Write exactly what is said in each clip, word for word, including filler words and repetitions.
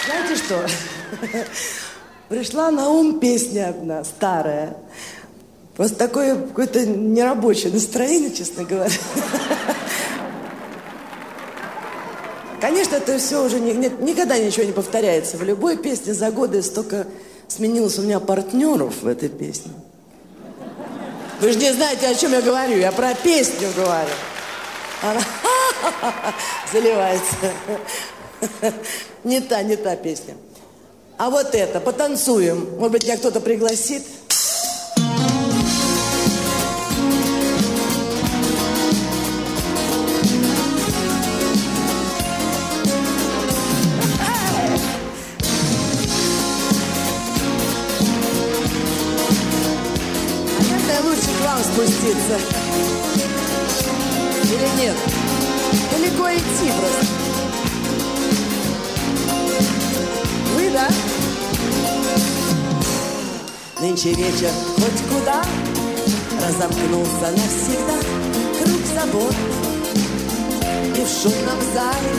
Знаете что? Пришла на ум песня одна, старая. Просто такое какое-то нерабочее настроение, честно говоря. Конечно, это все уже не, не, никогда ничего не повторяется. В любой песне за годы столько сменилось у меня партнеров в этой песне. Вы же не знаете, о чем я говорю. Я про песню говорю. Она заливается. Не та, не та песня. А вот это, потанцуем. Может быть, меня кто-то пригласит? Спуститься. Или нет? Далеко идти просто. Вы, да? Нынче вечер хоть куда разомкнулся навсегда круг забот. И в шумном зале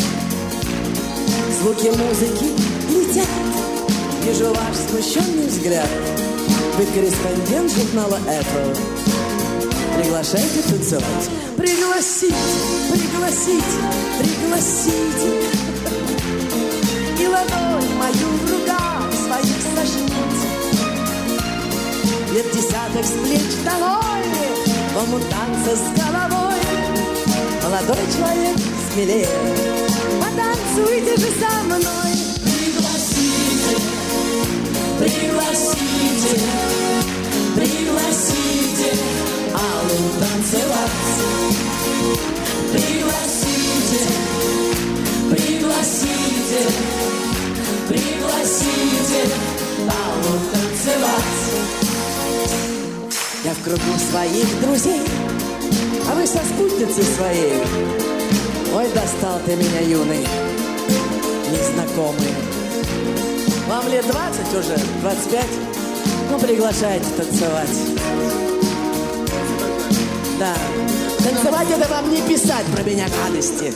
звуки музыки летят. Вижу ваш смущенный взгляд. Вы корреспондент журнала Apple. Приглашайте танцевать. Пригласите, пригласите, пригласите. И ладонь мою в руках своих сожмите. Лет десяток с плеч долой, в омут танца с головой. Молодой человек смелее, потанцуйте же со мной. Пригласите, пригласите, пригласите Аллу танцевать. Пригласите, пригласите, пригласите Аллу танцевать. Я в кругу своих друзей, а вы со спутницей своей. Ой, достал ты меня, юный, незнакомый. Вам лет двадцать уже, двадцать пять? Ну, приглашайте танцевать. Да. Танцевать это вам не писать про меня гадости.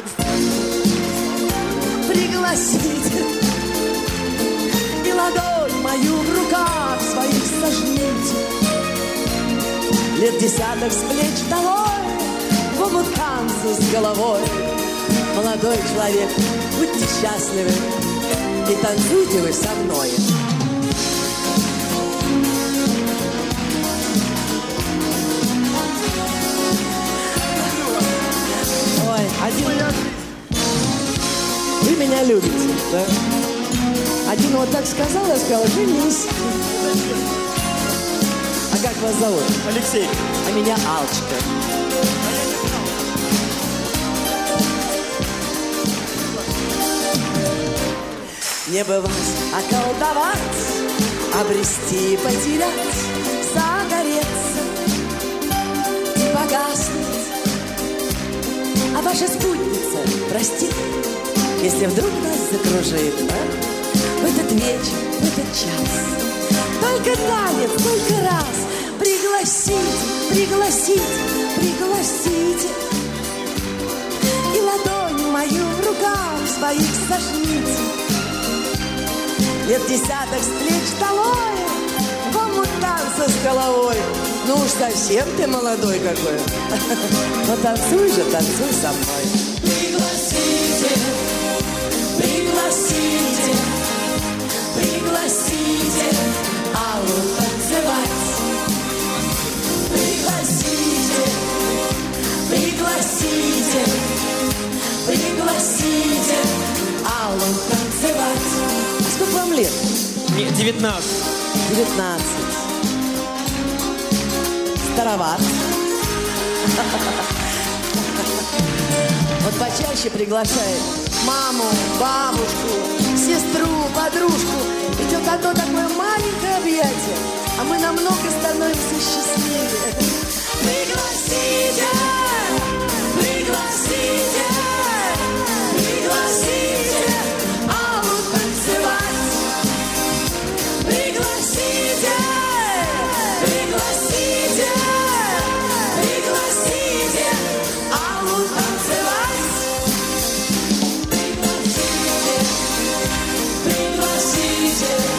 Пригласите. И ладонь мою в руках своих сожмите. Лет десяток с плеч долой, в омут танцу с головой. Молодой человек, будьте счастливы. И танцуйте вы со мной. Ой, один... Вы меня любите, да? Один вот так сказал, я сказала, женись. А как вас зовут? Алексей. А меня Алчка. Не бывать, околдовать, обрести и потерять, загореться и погаснуть. А ваша спутница простит, если вдруг нас закружит, а? В этот вечер, в этот час. Только танец, только раз. Пригласите, пригласите, пригласите. И ладонь мою в руках своих сожмите. Лет десяток с плеч долой, в омут танца с головой. Ну уж совсем ты молодой какой. Но танцуй же, танцуй со мной. Пригласите, пригласите, пригласите Аллу танцевать. Пригласите, пригласите, пригласите Аллу танцевать. Сколько вам лет? Мне девятнадцать. девятнадцать. Староват. Вот почаще приглашает маму, бабушку, сестру, подружку. Ведь вот одно такое маленькое объятие, а мы намного становимся счастливее. Пригласите, пригласите, пригласите Аллу танцевать. Пригласите, пригласите, пригласите Аллу танцевать. Пригласите, свете.